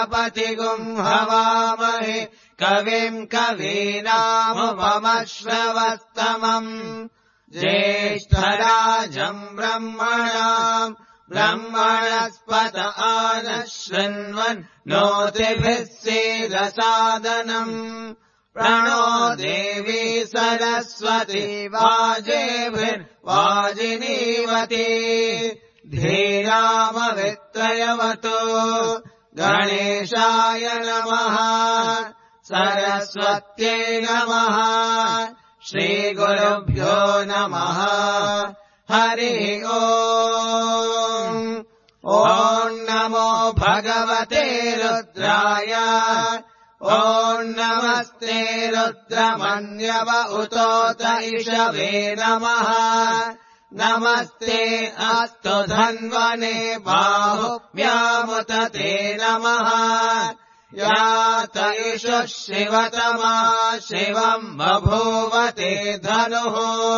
गणपतिगुम् हवामहे कविम् कवीनामुपमश्रवस्तमम् ज्येष्ठराजम् ब्रह्मणाम् ब्रह्मणस्पत आनः शृण्वन् नोतिभिः सीदसादनम् प्रणो देवी सरस्वती वाजेभिर्वाजिनीवती धीरामवित्रयवतो गणेशाय नमः सरस्वत्यै नमः श्रीगुरुभ्यो नमः हरिः ओम् ॐ नमो भगवते रुद्राय ॐ नमस्ते रुद्रमन्यव उतोत इषवे नमः नमस्ते अस्तु धन्वने बाहुभ्यामुत ते नमः यात इषुः शिवतमा शिवम् बभूवते धनुः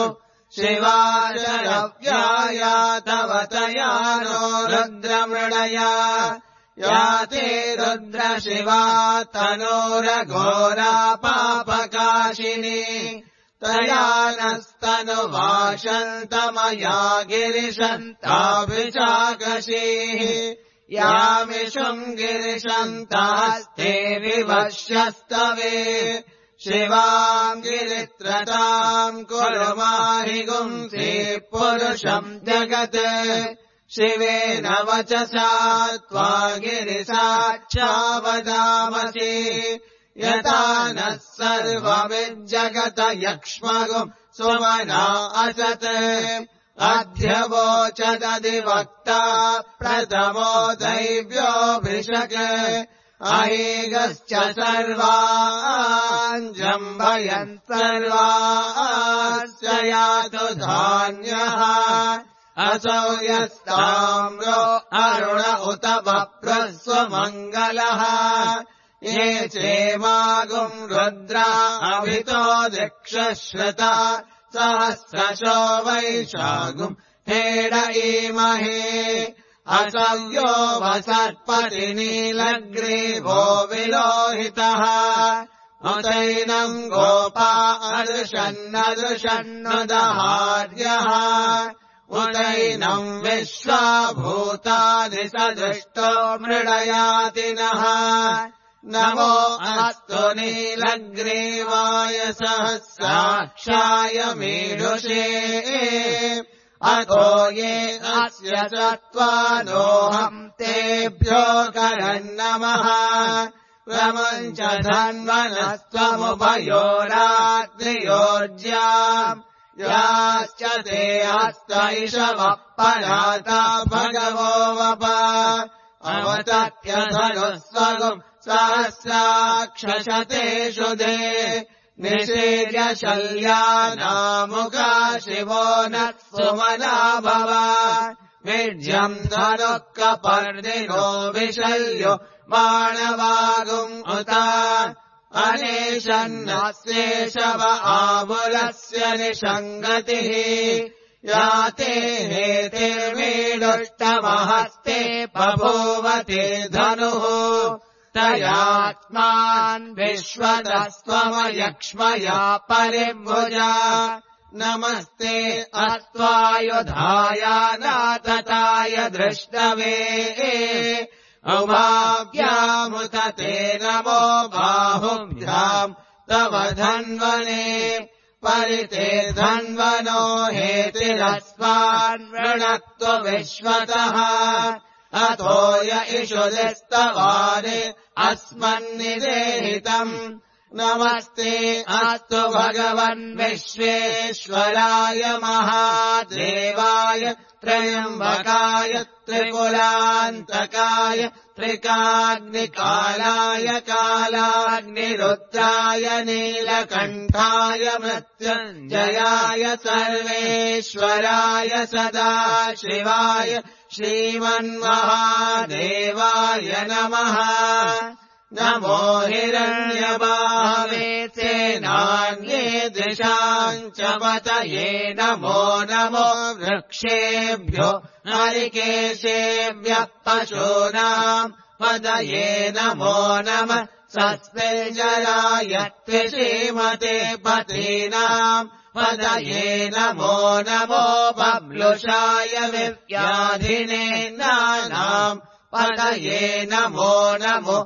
शिवाशरव्याया तव तयानो रुद्रमृडया याते रुद्रशिवा तनोरघोरा पापकाशिनी तया नस्तनुवाशन्तमया गिरिशन्ताभिचाकशीः यामिषुम् गिरिशन्तास्ते विवश्यस्तवे शिवाम् गिरित्रताम् कुरु माहि गुंसि पुरुषम् जगत् शिवेन वचसा त्वा गिरिसाक्षा वदामसि यथा नः सर्वमिज्जगत यक्ष्मगुम् सुमना असत् अध्यवोचदधिवक्ता प्रथमो दैव्योऽभिषक् अहीगश्च सर्वान् जम्भयन् सर्वास्य यातु धान्यः असौ यस्ताम्रो अरुण उत वप्रः स्वमङ्गलः ये चेमागुम् रुद्रा अभितो दिक्षश्रुता सहस्रशो वैशागुम् हेड ईमहे असव्यो वसर्पति नीलग्रीवो विलोहितः उतैनम् गोपा अदृशन्नदृशन्नुदहार्यः उतैनम् विश्वाभूतानि सदृष्टो मृडयातिनः नमो अस्तु नीलग्रीवाय सहस्राक्षाय मीढुषे अतो ये अस्य सत्त्वानोऽहम् तेभ्यो करन्नमः प्रमुञ्च धन्वनस्त्वमुभयोराग्नियोज्याम् याश्च ते हस्त इषवः पराता भगवो वप अवतत्यधनुस्वगुम् सहस्राक्षशतेषु दे निषेर्य शल्यानामुखा शिवो नः सुमना भव विज्यम् धनुः कपर्दिनो विशल्यो माणवागुम् उत अनेशन्नस्येषव आमुलस्य निषङ्गतिः याते हेतिर्मीडुष्टमहस्ते बभूवते धनुः तयात्मान् विश्वतस्त्वमयक्ष्मया परिभुजा नमस्ते अस्त्वायुधाय नातताय दृष्टवे उभाभ्यामुत ते नमो बाहुभ्याम् तव धन्वने परिते धन्वनो हेतिरस्मान् वृणक्तु विश्वतः अतो य इषुदिस्तवानि अस्मन्निदेहितम् नमस्ते अस्तु भगवन् विश्वेश्वराय महादेवाय त्र्यम्बकाय त्रिपुरान्तकाय त्रिकाग्निकालाय कालाग्निरुद्राय नीलकण्ठाय मृत्युञ्जयाय सर्वेश्वराय सदाशिवाय श्रीमन्महादेवाय नमः नमो हिरण्यबाहवे सेनान्ये दिशाम् च पतये नमो नमो वृक्षेभ्यो हरिकेशेभ्यः पशूनाम् पदये नमो नमः सस्पेजराय त्रिश्रीमते पतीनाम् पदये नमो नमो बब्लुषाय विव्याधिनेन्द्राणाम् पदये नमो नमो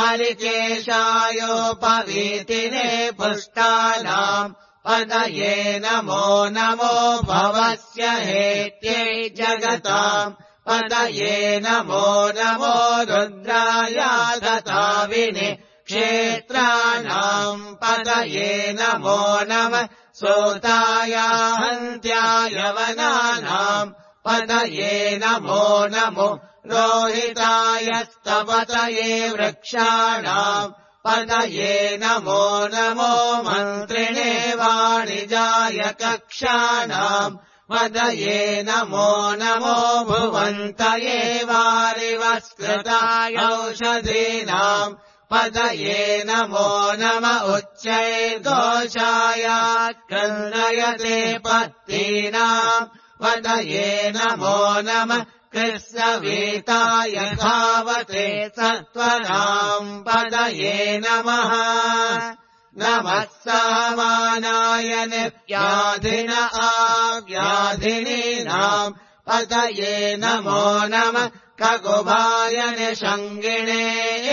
हरिकेशायोपवीतिने पुष्टानाम् पदये नमो नमो भवस्य हेत्यै जगताम् पदये नमो नमो रुद्राय दताविने क्षेत्राणाम् पदये नमो नमः सोताय हन्त्याय वनानाम् पदये नमो नमो रोहिताय स्तपतये वृक्षाणाम् पदये नमो नमो मन्त्रिणे वाणिजाय कक्षाणाम् पदये नमो नमो भुवन्तये वारिवस्कृताय औषधीनाम् पदये नमो नम उच्चैर्घोषाय क्रन्दयते पत्तीनाम् पदये नमो नमः कृष्णवीताय धावते सत्त्वनाम् पदये नमः नमः सामानाय निव्याधिन आव्याधिनीनाम् पदये नमो नमः खगुभाय निषङ्गिणे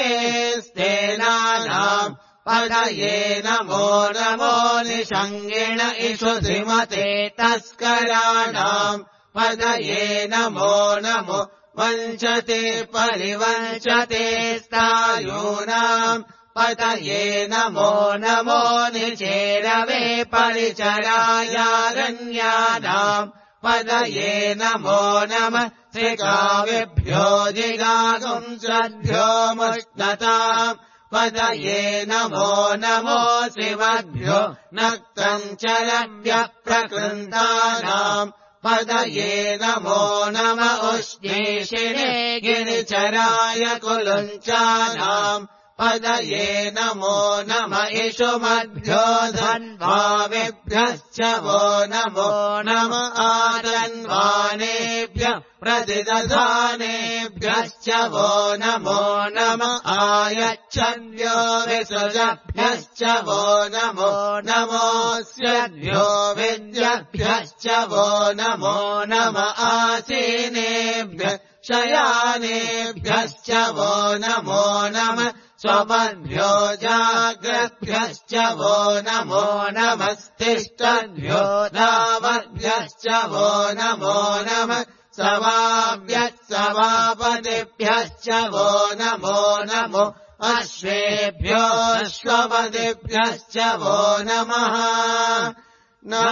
स्तेनानाम् पदये नमो नमो निषङ्गिण इषुधिमते तस्कराणाम् पदये नमो नमो वञ्चते परिवञ्चते स्थायूनाम् पदये नमो नमो निचेरवे परिचरायारण्यानाम् पदये नमो नमः त्रिगाविभ्यो जिगागुंसद्भ्यो मुष्णताम् पदये नमो नमो शिवभ्यो नक्तञ्चलभ्यः प्रकृन्तानाम् पदये नमो नम उष्णीषिणे गिरिचराय कुलुञ्चानाम् पदये नमो नम इषुमद्भ्यो धन्वाविभ्यश्च वो नमो नम आधन्वानेभ्यः प्रतिदधानेभ्यश्च वो नमो नम आयच्छद्भ्यो विसृजभ्यश्च वो नमो नमोऽस्यद्भ्यो विद्यभ्यश्च वो नमो नम आसीनेभ्यः शयानेभ्यश्च वो नमो नम स्वपद्भ्यो जाग्रद्भ्यश्च वो नमो नमस्तिष्ठद्भ्यो धावद्भ्यश्च वो नमो नमः सवाभ्यः सवापदिभ्यश्च वो नमो नमो अश्वेभ्यो अश्वपदिभ्यश्च वो नमः नम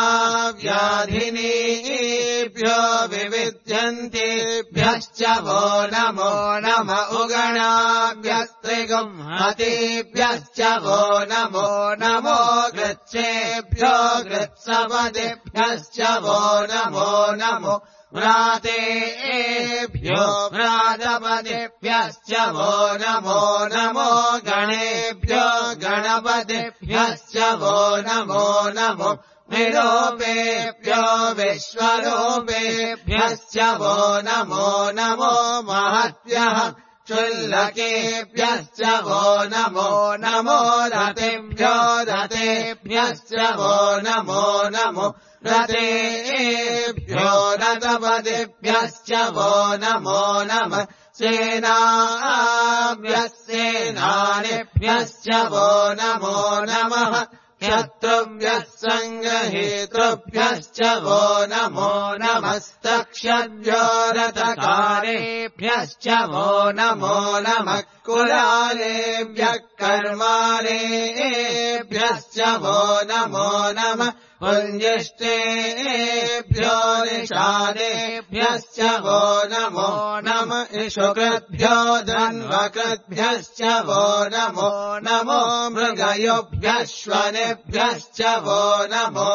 आव्याधिनीभ्यो विविध्यन्तेभ्यश्च वो नमो नम उगणाभ्यस्त्रिगुंहतेभ्यश्च वो नमो नमो गृच्छेभ्यो गृत्सपदेभ्यश्च वो नमो नमो व्रातेभ्यो व्रातपदेभ्यश्च वो नमो नमो गणेभ्यो गणपतिभ्यश्च वो नमो नमो विरूपेभ्यो विश्वरूपेभ्यश्च वो नमो नमो महत्यः क्षुल्लकेभ्यश्च वो नमो नमो रतेभ्यो रतेभ्यश्च वो नमो नमो रतेभ्यो रतपदेभ्यश्च वो नमो नमः सेनाभ्यः सेनानिभ्यश्च वो नमो नमः शत्रुभ्यः सङ्गहेतृभ्यश्च वो नमो नमस्तक्षद्भ्यो रथकारेभ्यश्च वो नमो नमः कुलालेभ्यः कर्मालेभ्यश्च वो नमो नमः पुञ्जिष्टेभ्यो निषादेभ्यश्च वो नमो नम इषुकृद्भ्यो धन्वकृद्भ्यश्च वो नमो नमो मृगयोभ्यश्वनेभ्यश्च वो नमो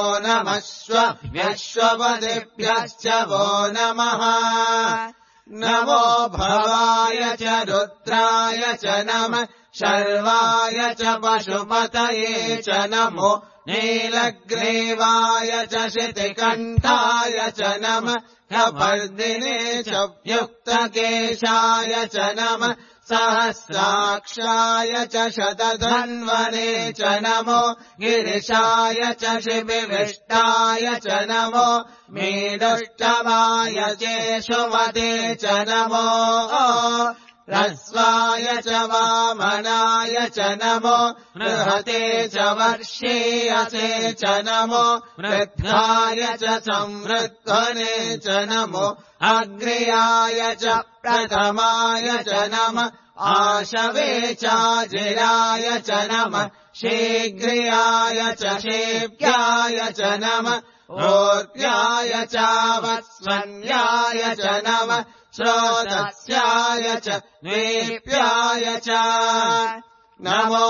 नमश्वभ्यश्वपदेभ्यश्च वो नमः नमो भवाय च रुद्राय च नमः शर्वाय च पशुपतये च नमो नीलग्रीवाय च शितिकण्ठाय च नमः कपर्दिने च युक्तकेशाय च नमः सहस्राक्षाय च शतधन्वने च नमो गिरिशाय च शिबिविष्टाय च नमो मीडुष्टवाय चेशुमते च नमो ह्रस्वाय च वामनाय च नमो बृहते च वर्षीयसे च नमो वृद्धाय च संवृद्धने च नमो अग्र्याय च प्रथमाय च नमः आशवे चाजिराय च नमः शीघ्र्याय च शेव्याय च नमः ऊर्ध्याय चावत्स्वन्याय च नमः श्रोतस्याय च द्वीप्याय च नमो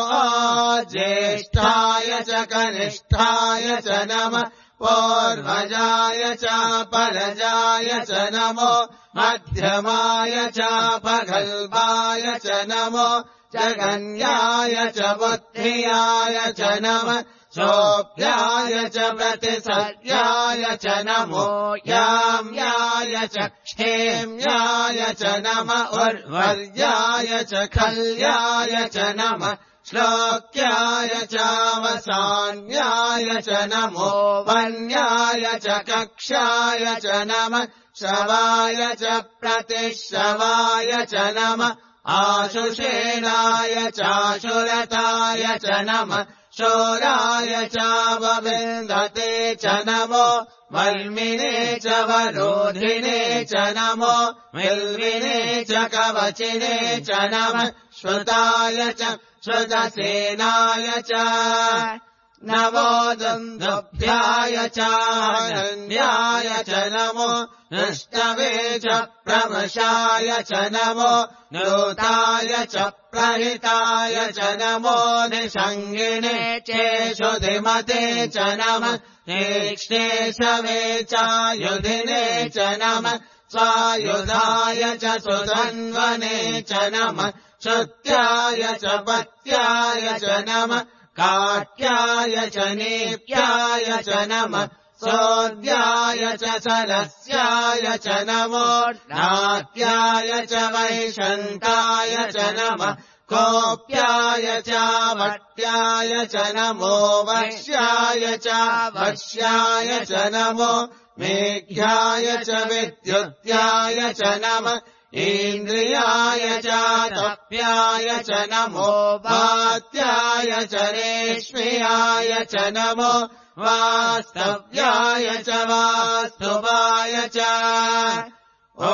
ज्येष्ठाय च कनिष्ठाय च नमः पूर्वजाय च परजाय च नमो मध्यमाय च पगल्भाय च नमो जगन्याय च बुद्धियाय च नमः शोभ्याय च प्रतिसर्याय च नमो याम्याय च क्षेम्याय च नमः उर्वर्याय च खल्याय च नमः श्लोक्याय चावसान्याय च नमो वन्याय च कक्षाय च नमः श्रवाय च प्रतिश्रवाय च नमः आशुषेणाय चाशुरताय च नमः शोराय चावविन्दते च नमो वल्मिने च वरोधिने च नमो विल्विने च कवचिने च नमः श्रुताय च श्रुतसेनाय च नमो दुन्दुभ्याय चानन्याय च नमो नष्टवे च प्रमशाय च नमो नूताय च प्रहिताय च नमो निषङ्गिने चेषुधिमते च नमः तीक्ष्णे शवे चायुधिने च नमः स्वायुधाय च सुधन्वने च नमः श्रुत्याय च पत्याय च नमः काट्याय च नीप्याय च नमः सोऽद्याय च सरस्याय च नमो नाट्याय च वैशन्ताय च नमः कोप्याय च वट्याय च नमो वश्याय च वश्याय च नमो मेघ्याय च विद्युत्याय च नमः इन्द्रियाय च तप्याय च नमो वात्याय च रेष्म्याय च नमो वास्तव्याय च वास्तुवाय च ॐ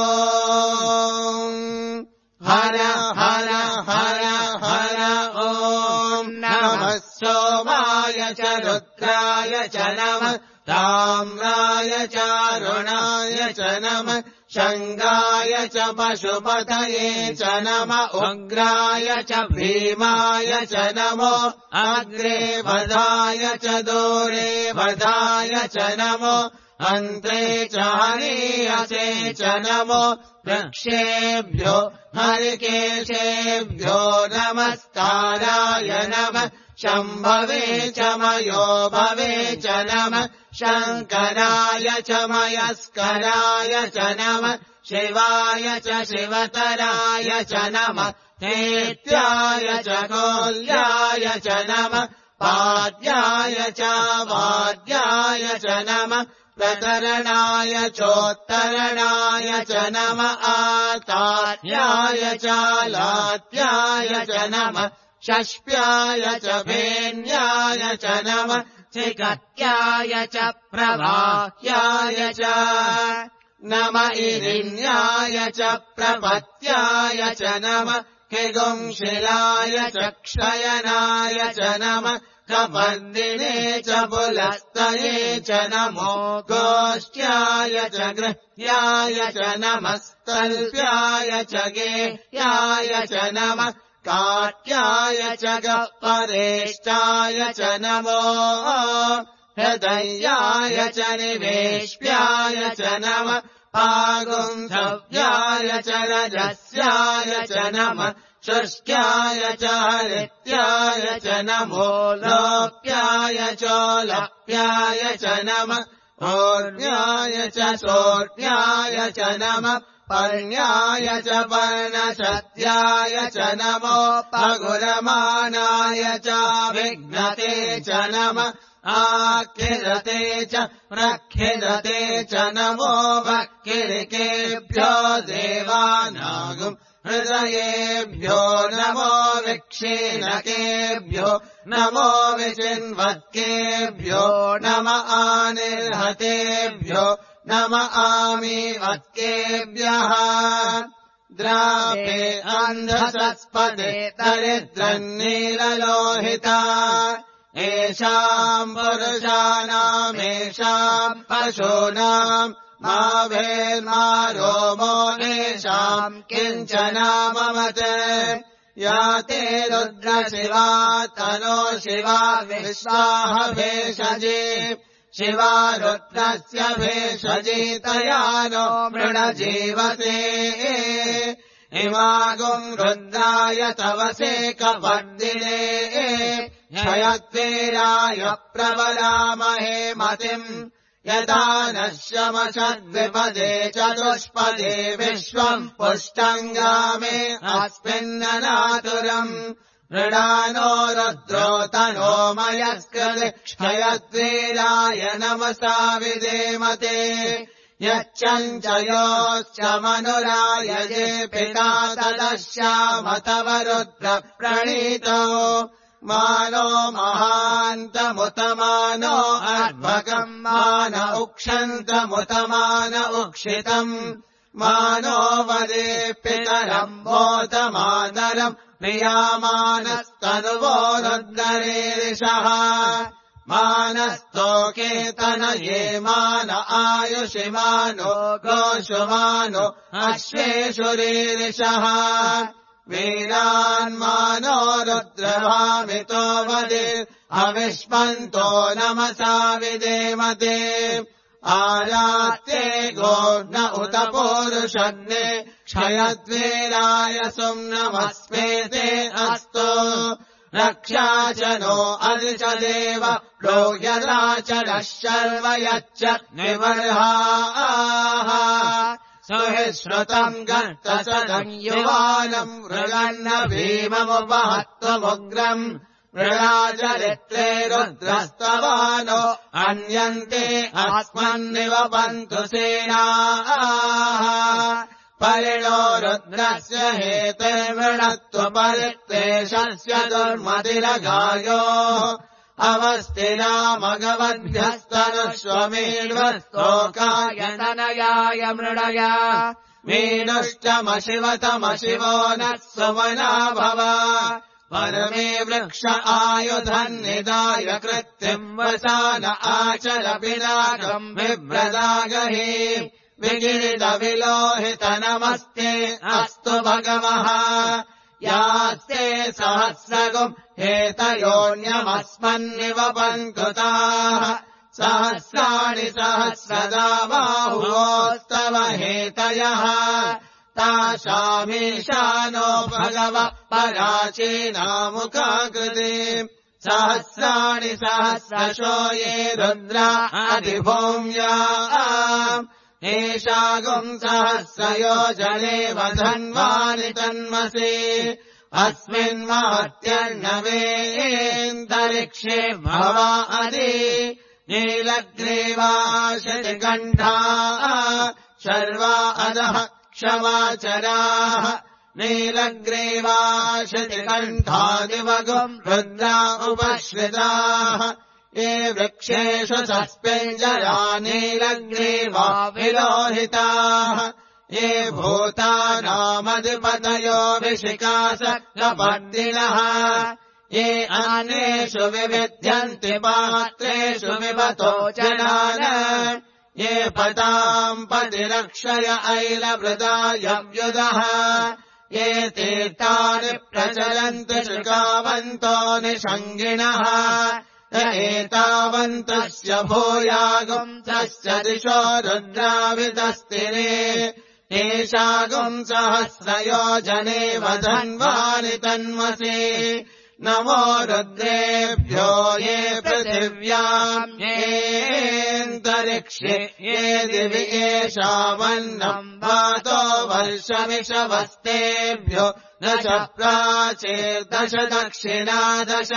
हर हर हर हर ॐ नमः सोमाय च रुद्राय च नमः ताम्राय च अरुणाय च नमः शङ्गाय च पशुपतये च नमः उग्राय च भीमाय च नमो अग्रे वधाय च दूरे वधाय च नमो अन्ते च हनीयसे च नमो वृक्षेभ्यो हरिकेशेभ्यो नमस्काराय नमः शम्भवे च मयो भवे च नमः शङ्कराय च मयस्कराय च नमः शिवाय च शिवतराय च नमः हेत्याय च कोल्याय च नमः पाद्याय च वाद्याय च नमः प्रतरणाय चोत्तरणाय च नमः आतात्याय च लात्याय च नमः षष्प्याय च भेन्याय च नमः चिकत्याय च प्रवाह्याय च नम इरिण्याय च प्रपत्याय च नमः किगुंशिलाय च क्षयनाय च नमः कपर्दिने च पुलस्तये च नमो गोष्ट्याय च गृह्याय च नमः स्तल्प्याय च गेह्याय च नमः काट्याय च गह्वरेष्टाय च नमो हृदयाय च निवेश्याय च नमः पागुन्धव्याय च रजस्याय च नमः शुष्क्याय च हरित्याय च नमो लोप्याय चोलप्याय च नमः ऊर्ध्याय च सोर्ध्याय च नमः पर्ण्याय च पर्णशत्याय च नमो पगुरमानाय च विघ्नते च नमः आखिदते च प्रखिदते च नमो वक्किरिकेभ्यो देवानागुम् हृदयेभ्यो नमो विक्षीणकेभ्यो नमो विचिन्वत्केभ्यो नम आनिर्हतेभ्यो नम आमीवत्केभ्यः द्रापे अन्धसस्पदे दरिद्रन्नीललोहिता येषाम् पुरुषाणामेषाम् पशूनाम् मा भेर्मा रोमो येषाम् किञ्चनाममत् या ते रुद्रशिवा तनो शिवा विश्वाह भेषजे शिवा रुद्रस्य भेषजितया नो मृणजीवसे इमागुम् रुद्राय तवसे कपर्दिने क्षयत्वेराय प्रबलामहे मतिम् यदा नश्यमशद्विपदे चतुष्पदे विश्वम् पुष्टङ्गामे अस्मिन्ननातुरम् मृडानो रुद्रो तनो मयस्कृते क्षयत्वेराय नमसा विधेमते यच्चञ्चयोश्च मनुराय ये पिता तदश्याम तव रुद्र प्रणीतो मानो महान्तमुतमानो अर्भकम् मान उक्षन्तमुतमान उक्षितम् मानो वदे पितरम् मोदमादरम् प्रियामानस्तनुवो रुद्रेरिषः मानस्तोकेतन ये मान आयुषिमानो गोषुमानो अश्वेषुरीरिषः वीरान्मानो रुद्रभामितो वदे अविष्पन्तो नमसा विधेमते आरात्ये गोर्न उत पूरुषन्ने क्षयद्वीराय सुम्नमस्मेते अस्तु रक्षा च नो अधि च देव प्रोयदा च नः शर्व यच्च निवर्हाः सुहिश्रुतम् गर्तसदम् युवानम् मृगन्न भीममुपहत्वमुग्रम् मृगाचरित्रे रुद्रस्तवानो अन्यन्ते अस्मन्निवपन्तु सेनाः परिणो रुद्रस्य हेतुर्मृणत्वपरिक्लेशस्य दुर्मतिरगायो अवस्तिनामगवद्भ्यस्तनुष्वमेण्वस्तोकाय तनयाय मृडया मीनुष्टमशिवतमशिवो नः सुमना भव परमे वृक्ष आयुधन्निदाय कृत्तिम् वसान आचर पिनाकम् बिभ्रदागहि विगिरितविलोहितनमस्ते अस्तु भगवः यास्ते सहस्रगुम् हेतयोऽन्यमस्मन्निवपन्तुताः सहस्राणि सहस्रदा बाहुवोस्तव हेतयः तासामीशानो भगवः पराचीनामुखाकृते सहस्राणि सहस्रशो ये रुद्रा अधिभूम्या एषागुम् सहस्रयोजने वधन्वानि तन्मसे अस्मिन्महत्यर्णवेऽन्तरिक्षे भवा अधि नीलग्रीवाशतिकण्ठा शर्वा अधः क्षमाचराः नीलग्रीवाशतिकण्ठादिवगुम् रुद्रा उपश्रिताः ये वृक्षेषु सस्पेञ्जरा नीलग्रीवा विलोहिताः ये भूतानामधिपतयो विशिखासकपर्दिनः ये अन्येषु विविध्यन्ति पात्रेषु विवतो जनान ये पताम् पतिरक्षय ऐलवृदायव्युदः ये तीर्थानि प्रचलन्ति शुकावन्तो निषङ्गिणः एतावन्तस्य भूयागुम् तस्य दिशो रुद्राविदस्तिरे एषागुम् सहस्रयोजने वधन्वानि तन्मसे नमो रुद्रेभ्यो ये पृथिव्याम् येऽन्तरिक्षे ये दिवि येषामन्नम् वातो वर्षमिषवस्तेभ्यो दश प्राचीर्दश दक्षिणा दश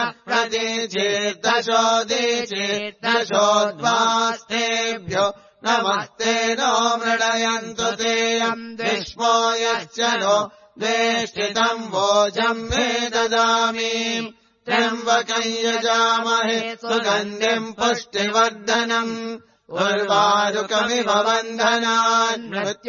प्रतीचीर्दशोदीचीर्दशोद्वास्तेभ्यो नमस्ते नो मृडयन्तु तेऽयम् द्विष्मो यश्च नो द्वेष्टितम् वोजम् मे ददामि त्र्यम्बकम् यजामहे सुगन्धिम् पुष्टिवर्धनम् उर्वारुकमिव बन्धनान्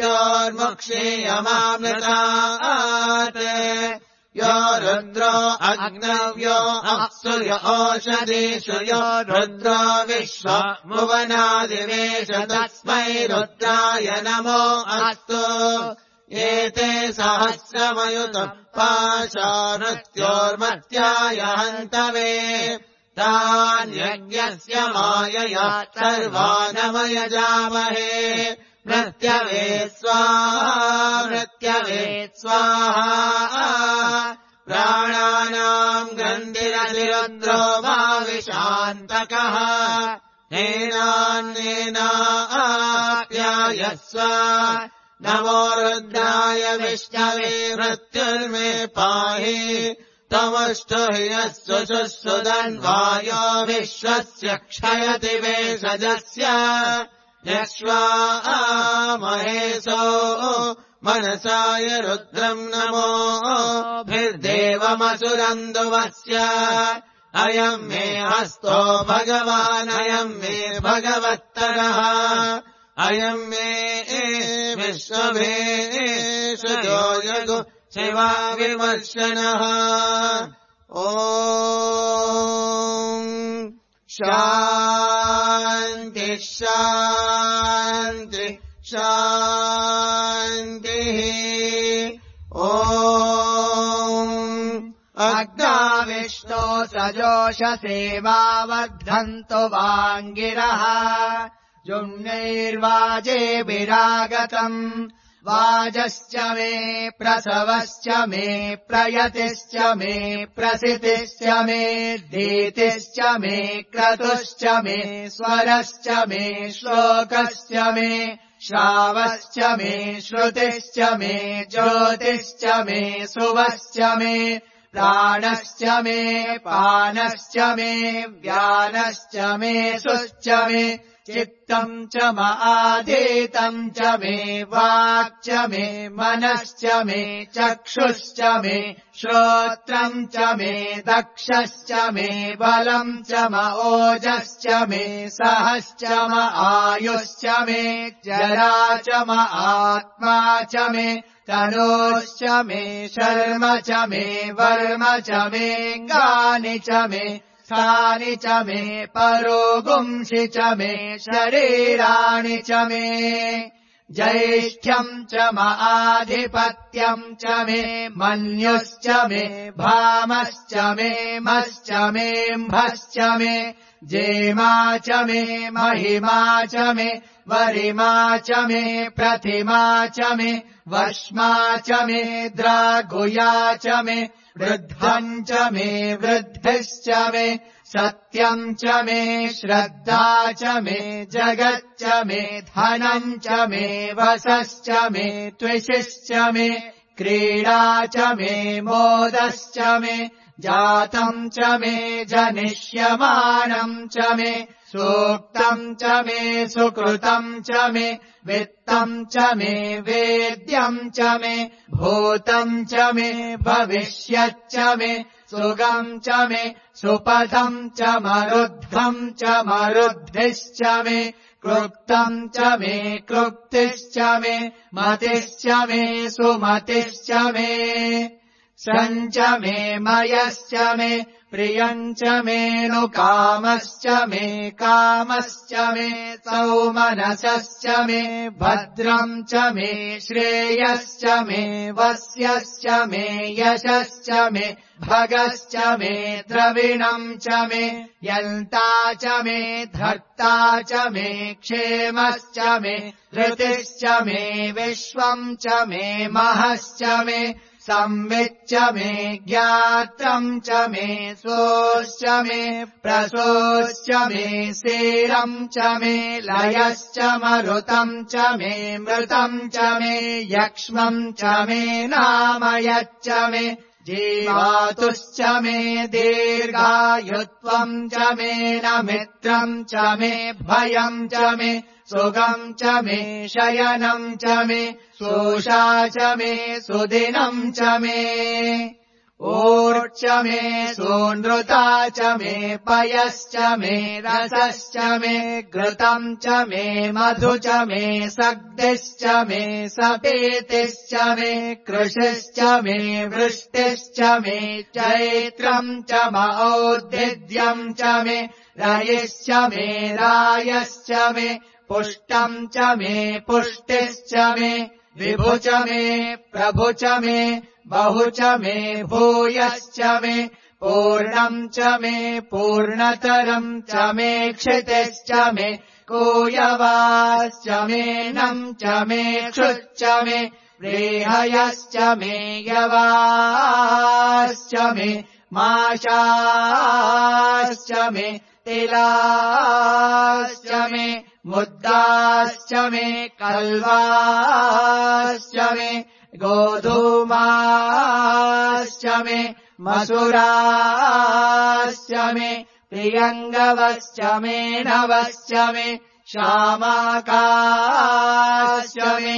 मृत्योर्मुक्षीयमामृतात् यो रुद्रो अग्नव्यो अप्सु य ओषधीषु यो रुद्रो विश्वभुवनादिवेश तस्मै रुद्राय नमो अस्तु एते सहस्रमयुतम् पाशा मृत्योर्मर्त्याय हन्तवे तान्यज्ञस्य मायया सर्वानमयजामहे मृत्यवे स्वाहा प्राणानाम् ग्रन्थिरतिरुद्रो भाविशान्तकः नेनाप्यायस्व नमो रुद्राय विष्णवे मृत्युर्मे पाहि तमष्टु हि यस्व सुसुदन्वायो विश्वस्य क्षयति वेषजस्य यक्ष्वा महेशो मनसाय रुद्रम् नमोभिर्देवमसुरन्दुवस्य अयम् मे हस्तो भगवान् अयम् मे भगवत्तरः अयम् मे विश्वभेषजो यगु शिवा विमर्शनः ॐ शान्ति शान्ति शान्तिः ॐ अग्नाविष्टो सजोषसेवावर्धन्तो वाङ्गिरः जुम्नैर्वाजेभिरागतम् वाजश्च मे प्रसवश्च मे प्रयतिश्च मे प्रसितिश्च मे धीतिश्च मे क्रतुश्च मे स्वरश्च मे श्लोकश्च मे श्रावश्च मे श्रुतिश्च मे ज्योतिश्च मे सुवश्च मे प्राणश्च मे पानश्च मे व्यानश्च मे सुश्च मे चित्तम् च आधीतम् च मे वाक् च मे मनश्च मे चक्षुश्च मे श्रोत्रम् च मे दक्षश्च मे बलम् च ओजश्च मे सहश्च आयुश्च मे जरा च आत्मा च मे तनोश्च मे शर्म च मे वर्म च मेऽङ्गानि च मे स्थानि च मे परोगुंसि च मे शरीराणि च मे ज्यैष्ठ्यम् च आधिपत्यम् च मे मन्युश्च मे भामश्च मे मश्च मेऽम्भश्च मे जेमा च मे महिमा च मे वरिमा च मे प्रतिमा च मे वश्मा च मे द्रागुया च मे वृद्धम् च मे वृद्धिश्च मे सत्यम् च मे श्रद्धा च मे जगच्च मे धनम् च मे वसश्च मे त्विषिश्च मे क्रीडा च मे मोदश्च मे जातम् च मे जनिष्यमानम् च मे सूक्तम् च मे सुकृतम् च मे वित्तम् च मे वेद्यम् च मे भूतम् च मे भविष्यच्च मे सुगम् च मे सुपथम् च मरुद्धम् च मरुद्धिश्च मे क्लुप्तम् च मे क्लुप्तिश्च मे मतिश्च मे सुमतिश्च मे सञ्च मे मयश्च मे प्रियम् च मेऽनुकामश्च मे कामश्च मे सौमनसश्च मे भद्रम् च मे श्रेयश्च मे वस्यश्च मे यशश्च मे भगश्च मे द्रविणम् च मे यन्ता च मे धर्ता च मे क्षेमश्च मे धृतिश्च मे विश्वम् च मे महश्च मे संविच्च मे ज्ञात्रम् च मे सोश्च मे प्रसोश्च मे सेरम् च मे लयश्च मरुतम् च मे मृतम् च मे यक्ष्मम् च मे नामयच्च मे जीवातुश्च मे दीर्घायुत्वम् च मे न मित्रम् च मे भयम् च मे सुगम् च मे शयनम् च मे सोषा च मे सुदिनम् च मे ऊर्च मे सूनृता च मे पयश्च मे रसश्च मे घृतम् च मे मधु च मे सग्धिश्च मे सपेतिश्च मे कृषिश्च मे वृष्टिश्च मे चैत्रम् च मौद्दिद्यम् च मे रयिश्च मे रायश्च मे पुष्टम् च मे पुष्टिश्च मे विभु च मे प्रभु च मे बहु च मे भूयश्च मे पूर्णम् च मे पूर्णतरम् च मे क्षितिश्च मे कूयवाश्च मे नम् च मे क्षुच्च मे रेहयश्च मे यवाश्च मे माशाश्च मे तिलाश्च मे मुद्दाश्च मे कल्वाश्च मे गोधूमाश्च मे मसुराश्च मे प्रियङ्गवश्च मे नवश्च मे शामाकाश्च मे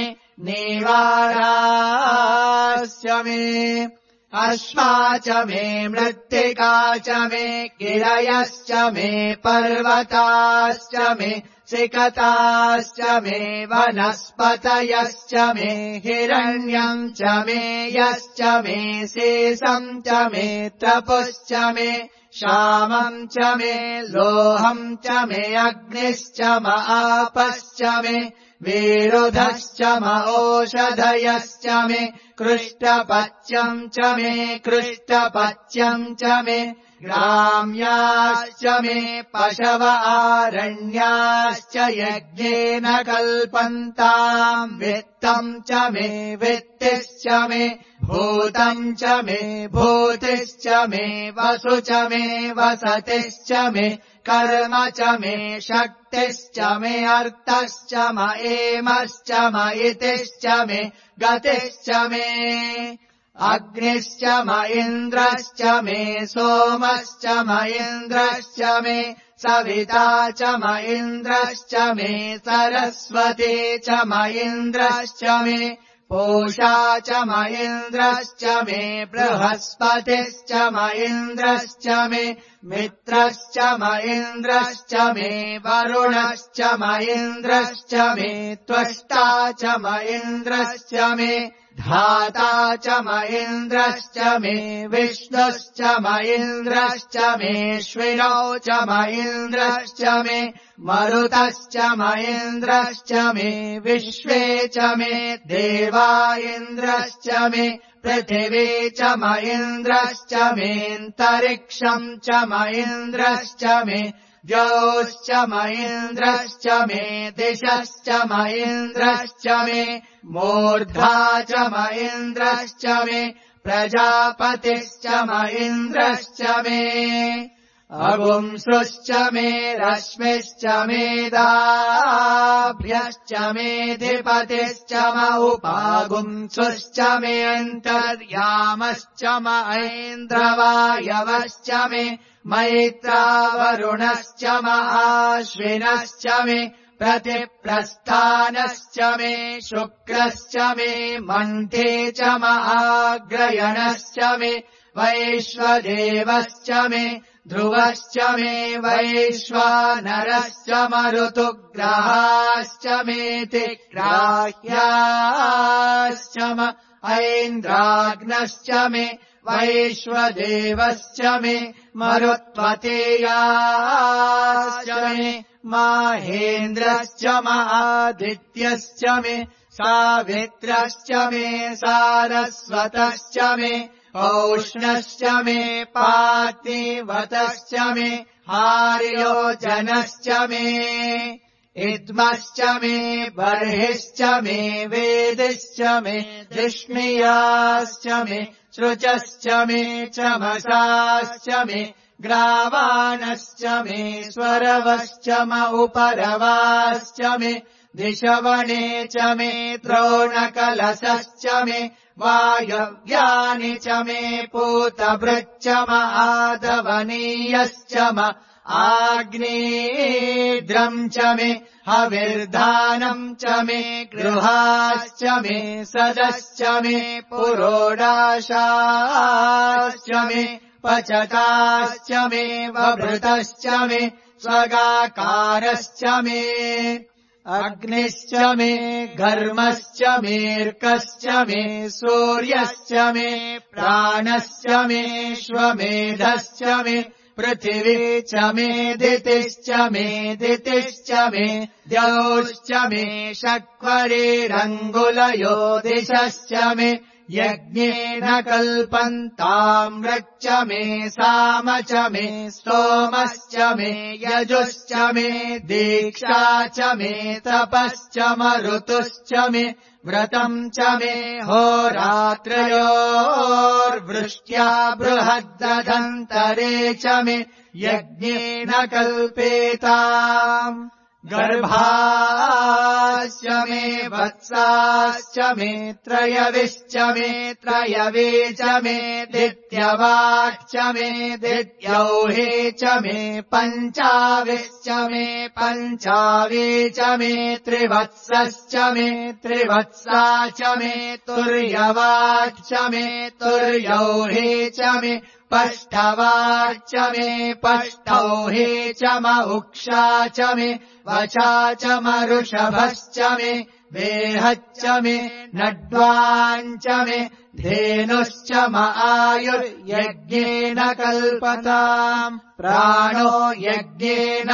नेवाराश्च मे अश्वा च मे मृत्तिका च मे गिरयश्च मे पर्वताश्च मे सिकताश्च मे वनस्पतयश्च मे हिरण्यम् च मे यश्च मे शेषम् च मे तपुश्च मे श्यामम् च मे लोहम् च मे अग्निश्च म आपश्च मे विरुधश्च म ओषधयश्च मे कृष्टपच्यम् च मे कृष्टपच्यम् च मे ग्राम्याश्च मे पशव आरण्याश्च यज्ञेन कल्पन्ताम् वित्तम् च मे वित्तिश्च मे भूतम् च मे भूतिश्च मे वसु च मे वसतिश्च मे कर्म च मे शक्तिश्च मे अर्थश्च म एमश्च म इतिश्च मे गतिश्च मे अग्निश्च म इन्द्रश्च मे सोमश्च म इन्द्रश्च मे सविता च म इन्द्रश्च मे सरस्वती च म इन्द्रश्च मे पूषा च म इन्द्रश्च मे बृहस्पतिश्च म इन्द्रश्च मे मित्रश्च म इन्द्रश्च मे वरुणश्च म इन्द्रश्च मे त्वष्टा च म इन्द्रश्च मे धाता च म इन्द्रश्च मे विष्णुश्च म इन्द्रश्च मेऽश्विनौ च म इन्द्रश्च मे मरुतश्च म इन्द्रश्च मे विश्वे च मे देवा इन्द्रश्च मे पृथिवी च म इन्द्रश्च मेऽन्तरिक्षम् च म इन्द्रश्च मे द्यौश्च म इन्द्रश्च मे दिशश्च म इन्द्रश्च मे मूर्धा च म इन्द्रश्च मे प्रजापतिश्च म इन्द्रश्च मे अगुंसुश्च मे रश्मिश्च मेधाभ्यश्च मेधिपतिश्च म उपागुंसुश्च मे अन्तर्यामश्च म ऐन्द्रवायवश्च मे मैत्रावरुणश्च म आश्विनश्च मे प्रतिप्रस्थानश्च मे शुक्रश्च मे मन्थे च म आग्रयणश्च मे वैश्वदेवश्च मे ध्रुवश्च मे वैश्वानरश्च मरुतुग्राश्च मेति ग्राह्याश्च म ऐन्द्राग्नश्च मे वैश्वदेवश्च मे मरुत्वतेयाश्च मे माहेन्द्रश्च म आदित्यश्च मे सावित्रश्च मे सारस्वतश्च मे औष्णश्च मे पार्थिवतश्च मे हार्योजनश्च मे इद्मश्च मे बर्हिश्च मे वेदिश्च मे धिष्णियाश्च मे श्रुचश्च मे चमसाश्च मे ग्रावाणश्च मे स्वरवश्च म उपरवाश्च मे दिशवने च मे द्रोणकलशश्च मे वायव्यानि च मे पूतभृच्च म आदवनीयश्च म आग्नेयद्रम् च मे हविर्धानम् च मे गृहाश्च मे सदश्च मे पुरोडाशाश्च मे पचताश्च मे वभृतश्च मे स्वगाकारश्च मे अग्निश्च मे घर्मश्च मेऽर्कश्च मे सूर्यश्च मे प्राणश्च मे श्वमेधश्च मे पृथिवी च मे दितिश्च मे द्यौश्च मे शक्वरीरङ्गुलयो दिशश्च मे यज्ञेन कल्पन्ताम् रच्च मे साम च मे स्तोमश्च मे यजुश्च मे दीक्षा च मे तपश्च मरुतुश्च मे व्रतम् च मे होरात्रयोर्वृष्ट्या बृहद्दधन्तरे च मे यज्ञेन कल्पेताम् गर्भाश्च मे वत्साश्च मे त्रयविश्च मे त्रयवे च मे दित्यवाक्च मे दित्यौहे च मे पञ्चाविश्च मे पञ्चावे च मे त्रिवत्सश्च मे त्रिवत्सा च मे तुर्यवाक्च मे तुर्यौहे च मे पष्ठवाच्च मे पष्ठौहे च म उक्षा च मे वचा च मरुषभश्च मे वेहच्च मे नड्वाञ्च मे धेनुश्च म आयुर्यज्ञेन कल्पताम् प्राणो यज्ञेन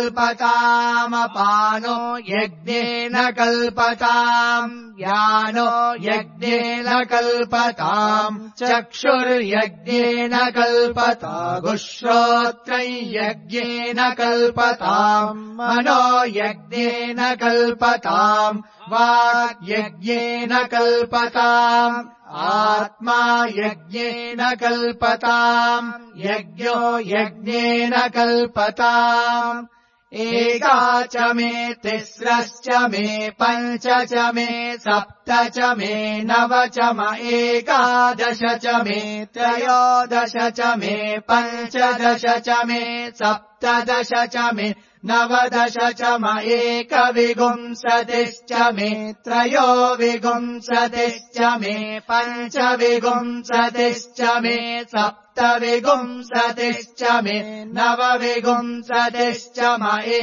कल्पतामपानो यज्ञेन कल्पताम् यानो यज्ञेन कल्पताम् चक्षुर्यज्ञेन कल्पतागुश्रोत्रम् यज्ञेन कल्पताम् मनो यज्ञेन कल्पताम् वाग्यज्ञेन कल्पताम् आत्मा यज्ञेन कल्पताम् यज्ञो यज्ञेन कल्पताम् एका च मे तिस्रश्च मे पञ्च च मे सप्त च मे नव च म एकादश च मे त्रयोदश च मे पञ्चदश च मे सप्तदश च मे नवदश च म एकविंशतिश्च मे त्रयोविंशतिश्च मे पञ्चविंशतिश्च मे सप्तविंशतिश्च मे नवविंशतिश्च म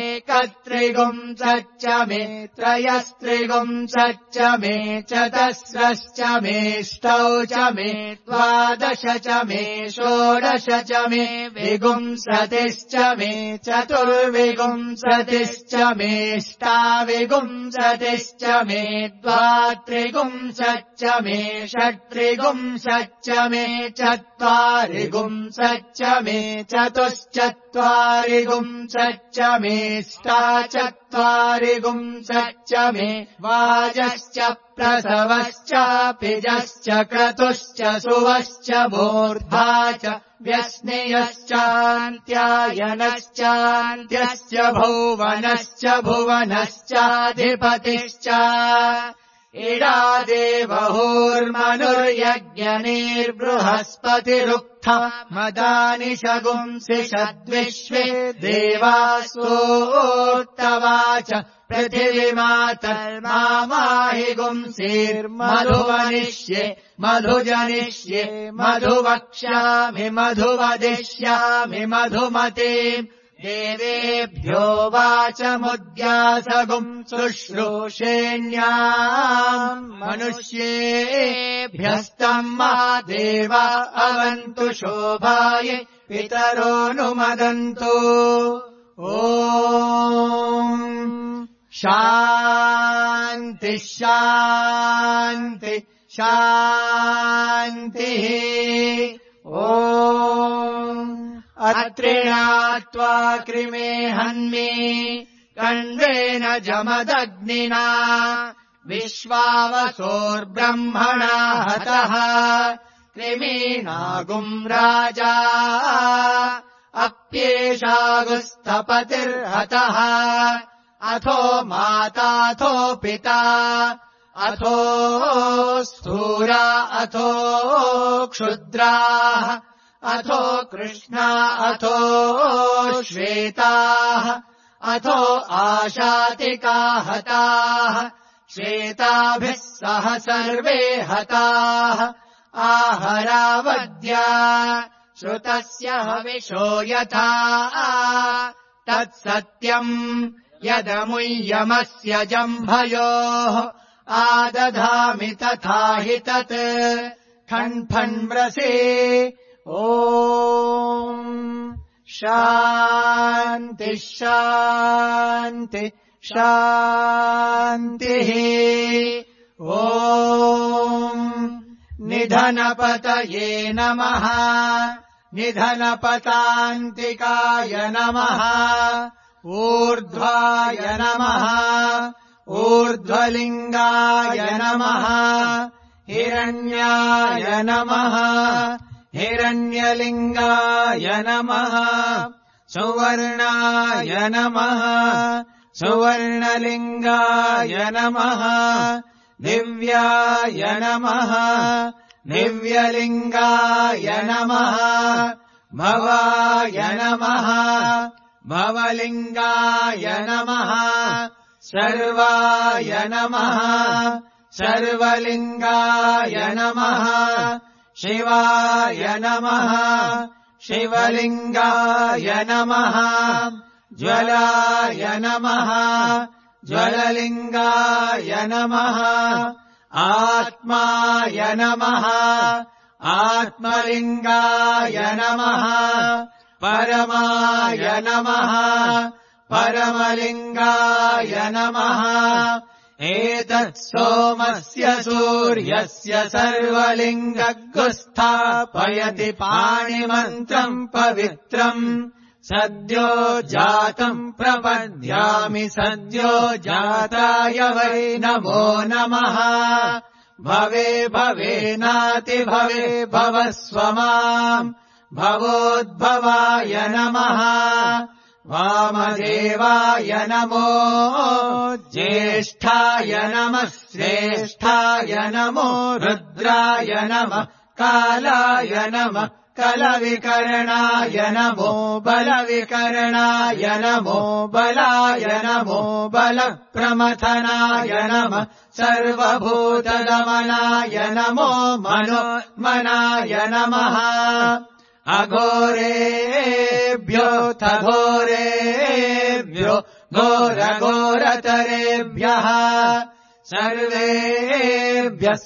एकत्रिंशच्च मे त्रयस्त्रिंशच्च मे चतस्रश्च मेष्टौ च मे द्वादश च मे षोडश च मे विंशतिश्च मे चतुर्विंशतिश्च मेष्टाविंशतिश्च मे द्वात्रिंशच्च मे षट्त्रिंशच्च मे चत्वारिंशच्च मे चतुश्चत्वारिंशच्च मेष्टाचत्वारिंशच्च मे वाजश्च प्रसवश्च पिजश्च क्रतुश्च सुवश्च मूर्धा च व्यस्नेयश्चान्त्यायनश्चान्त्यश्च भुवनश्च भुवनश्चाधिपतिश्च इडादेवहोर्मनुर्यज्ञनिर्बृहस्पतिरुक्था मदानि शगुंसि षद्विश्वे देवासोक्तवाच पृथिवीमातर्माहि गुंसीर्मधुवनिष्ये मधुजनिष्ये मधुवक्ष्यामि मधुवदिष्यामि मधुमतीम् देवेभ्यो वाचमुद्यासगुम् शुश्रूषेण्याम् मनुष्येभ्यस्तम् मा देवा अवन्तु शोभाय पितरोऽनुमदन्तु ॐ शान्ति शान्ति शान्तिः ॐ अत्रिणात्वा कृमे हन्मे कण्वेन जमदग्निना विश्वावसोर्ब्रह्मणा हतः कृमीनागुम् राजा अप्येषागुस्तपतिर्हतः अथो माताथो पिता अथो स्थूरा अथो क्षुद्राः अथो कृष्णा अथो श्वेताः अथो आशातिका हताः श्वेताभिः सह सर्वे हताः आहरावद्या श्रुतस्य हविषो यथा तत्सत्यम् यदमुय्यमस्य जम्भयोः आदधामि तथा हि तत् ठन्ठन्व्रसे ॐ शान्ति शान्ति शान्तिः ॐ निधनपतये नमः निधनपतान्तिकाय नमः ऊर्ध्वाय नमः ऊर्ध्वलिङ्गाय नमः हिरण्याय नमः हिरण्यलिङ्गाय नमः सुवर्णाय नमः सुवर्णलिङ्गाय नमः दिव्याय नमः दिव्यलिङ्गाय नमः भवाय नमः भवलिङ्गाय नमः सर्वाय नमः सर्वलिङ्गाय नमः शिवाय नमः शिवलिङ्गाय नमः ज्वलाय नमः ज्वललिङ्गाय नमः आत्माय नमः आत्मलिङ्गाय नमः परमाय नमः परमलिङ्गाय नमः एतत् सोमस्य सूर्यस्य सर्वलिङ्गगुस्थापयति पाणिमन्त्रम् पवित्रम् सद्यो जातम् प्रपद्यामि सद्यो जाताय वै नमो नमः भवे भवेनाति भवे भवस्व माम् भवोद्भवाय नमः वामदेवाय नमो ज्येष्ठाय नमः श्रेष्ठाय नमो रुद्राय नमः कालाय नमः कलविकरणाय नमो बलविकरणाय नमो बलाय नमो बलप्रमथनाय नमः सर्वभूतदमनाय नमो मनोन्मनाय नमः अघोरेभ्यो घोरेभ्यो घोरघोरतरेभ्यः सर्वेभ्यः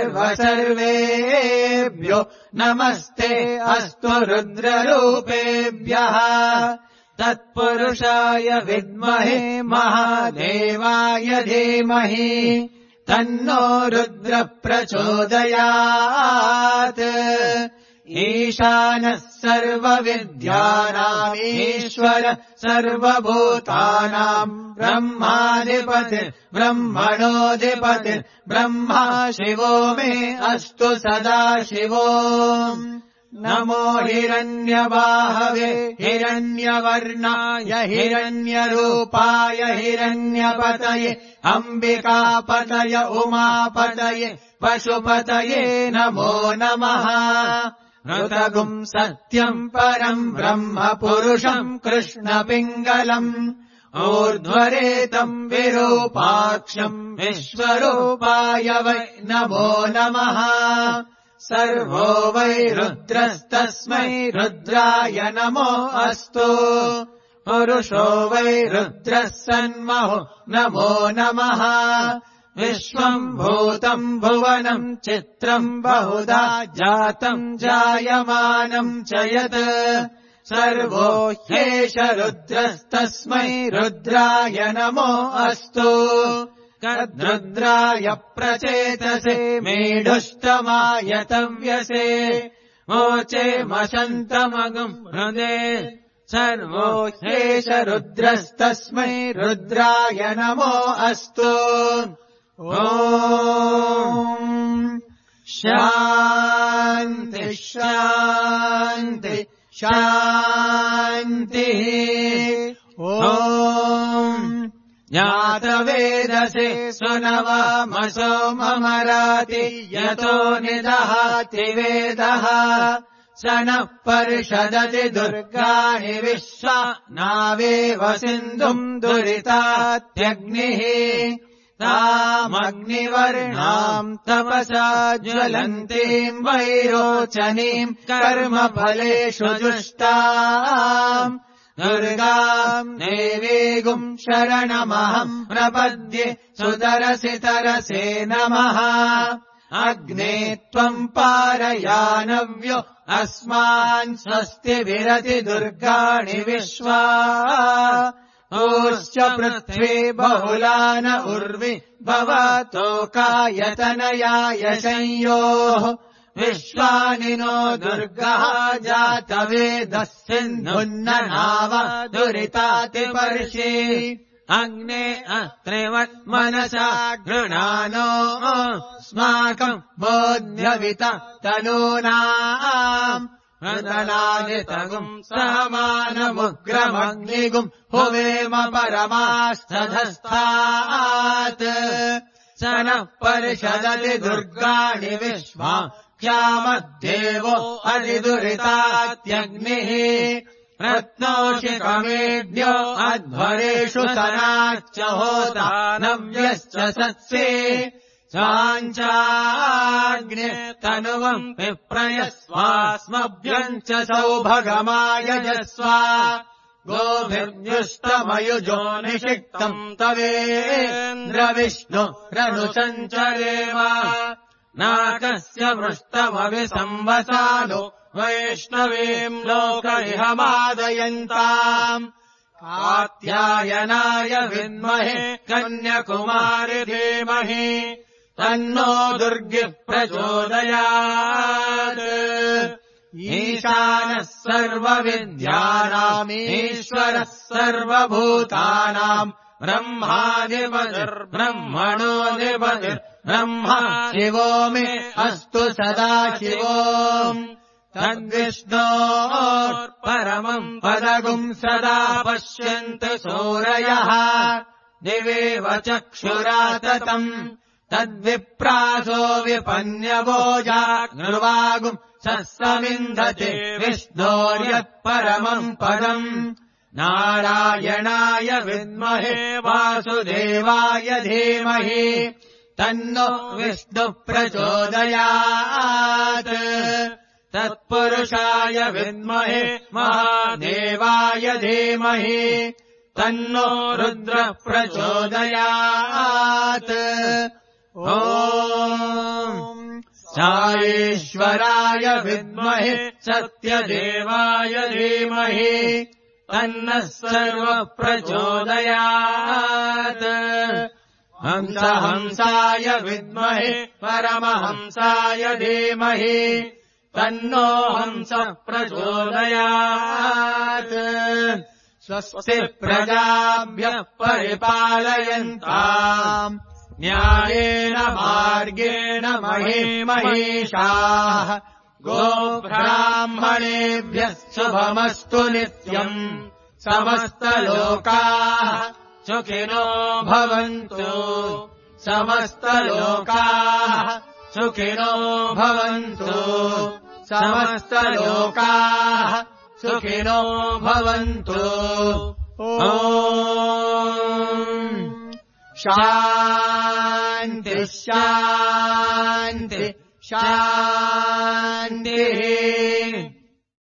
सर्वेभ्यो नमस्ते अस्तु रुद्ररूपेभ्यः तत्पुरुषाय विद्महे महादेवाय धीमहि तन्नो रुद्र प्रचोदयात् ईशानः सर्वविद्यानाम् ईश्वर सर्वभूतानाम् ब्रह्माधिपति ब्रह्मणोऽधिपति ब्रह्मा शिवो मे अस्तु सदा शिवो नमो हिरण्यबाहवे हिरण्यवर्णाय हिरण्यरूपाय हिरण्यपतये अम्बिकापतय उमापतये पशुपतये नमो नमः ऋतगुम् सत्यम् परम् ब्रह्म पुरुषम् कृष्णपिङ्गलम् ऊर्ध्वरेतम् विरूपाक्षम् विश्वरूपाय वै नमो नमः सर्वो वै रुद्रस्तस्मै रुद्राय नमो अस्तु पुरुषो वै रुद्रः सन्महो नमो नमः विश्वम् भूतम् भुवनम् चित्रम् बहुधा जातम् जायमानम् च यत् सर्वो ह्येष रुद्रस्तस्मै रुद्राय नमो अस्तु कद्रुद्राय प्रचेतसे मेढुष्टमाय तव्यसे मोचे मशन्तमगुम् हृदे सर्वो ह्येष रुद्रस्तस्मै रुद्राय नमो अस्तु। ॐ शान्ति शान्ति शान्तिः। ॐ ज्ञातवेदसे सुनवामसो ममराति यतो निदहाति वेदः स नः पर्षदति दुर्गाणि विश्वा नावेव सिन्धुम् दुरितात्यग्निः तामग्निवर्णाम् तपसा ज्वलन्तीम् वैरोचनीम् कर्मफलेषु जुष्टाम् दुर्गाम् देवीगुम् शरणमहम् प्रपद्ये सुतरसि तरसे नमः। अग्ने त्वम् पारयानव्यो अस्मान् स्वस्ति विरति दुर्गाणि विश्वा ओश्च पृथ्वी बहुलान उर्वि भवतोकायतनयाय संयोः विश्वानि नो दुर्गः जातवेदः सिन्धुन्ननाव दुरितातिपर्षि अग्ने अत्रिवत् मनसा गृणानो अस्माकम् बोध्यवित तनूनाम् प्रदनादितगुम् समानमुग्रमग्निगुम् हुवेम परमास्तधस्तात् स नः पर्षदति दुर्गाणि विश्वा क्षामद्देवो अधिदुरितात्यग्निः रत्नोषिकमेढ्यो अध्वरेषु सनाच्च होता नव्यश्च सत्से स्वाञ्चाग्ने तनुवम् विप्रयस्वास्मभ्यम् च सौभगमायजस्वा गोभिर्युष्टमयुजो निषिक्तम् तवेन्द्रविष्णु रनुसञ्चरेम नाकस्य मृष्टमविसंवसानो वैष्णवीम् लोक इह मादयन्ताम् कात्यायनाय विद्महे कन्याकुमारि धीमहि तन्नो दुर्गिः प्रचोदयात्। ईशानः सर्वविद्यानामीश्वरः सर्वभूतानाम् ब्रह्मादिपतिर्ब्रह्मणोऽधिपतिर्ब्रह्मा शिवो मे अस्तु सदा शिवो तद्विष्णोर्परमम् पदगुम् सदा पश्यन्तु सूरयः दिवेव चक्षुराततम् तद्विप्रासो विपन्यवोजाग्निर्वागुम् सस्समिन्धते विष्णोर्यत्परमम् पदम् नारायणाय विद्महे वासुदेवाय धीमहि तन्नो विष्णुः प्रचोदयात् तत्पुरुषाय विद्महे महादेवाय धीमहि तन्नो रुद्रः प्रचोदयात्। ॐ साईश्वराय विद्महे सत्यदेवाय धीमहि तन्नः सर्वः प्रचोदयात्। हंसाय विद्महे परमहंसाय धीमहि तन्नो हंसः प्रचोदयात्। स्वस्ति प्रजाभ्यः परिपालयन्ताम् न्यायेन मार्गेण महिषाः गोब्राह्मणेभ्यः शुभमस्तु नित्यम् समस्तलोकाः सुखिनो भवन्तु समस्तलोकाः सुखिनो भवन्तु समस्तलोकाः सुखिनो भवन्तु। ॐ शान्ति शान्ति शान्तिः।